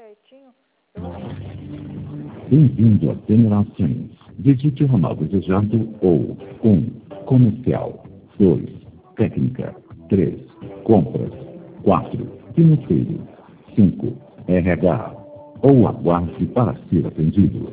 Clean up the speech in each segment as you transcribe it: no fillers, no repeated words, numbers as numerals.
jeitinho. Eu vou ver. Bem-vindo a General Chains. Digite o ramal desejado ou 1. Comercial. 2. Técnica. 3. Compras. 4. Financeiro. 5. RH. Ou aguarde para ser atendido.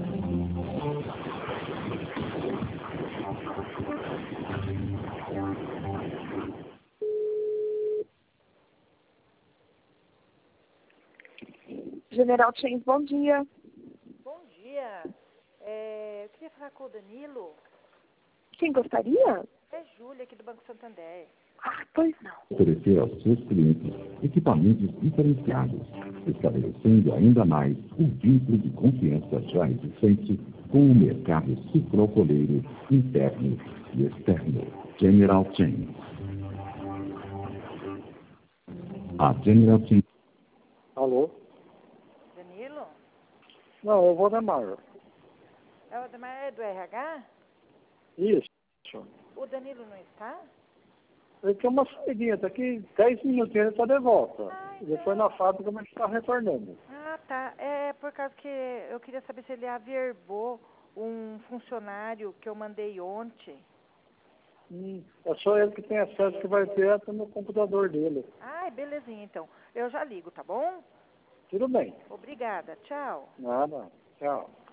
General Chains, bom dia. Bom dia. Eu queria falar com o Danilo. Quem gostaria? É Júlia, aqui do Banco Santander. Ah, pois não. Oferecer aos seus clientes equipamentos diferenciados, estabelecendo ainda mais o vínculo de confiança já existente com o mercado sucroalcooleiro interno e externo. General Chains. A General Chains. Alô? Danilo? Não, eu vou na Mara. É o Ademar, é do RH? Isso. O Danilo não está? Ele tem uma saída, daqui 10 minutinhos ele está de volta. Ele então. foi na fábrica, mas está retornando. Ah, tá. É por causa que eu queria saber se ele averbou um funcionário que eu mandei ontem. É só ele que tem acesso, que vai ter até no computador dele. Ah, belezinha, então. Eu já ligo, tá bom? Tudo bem. Obrigada. Tchau. Nada. Tchau.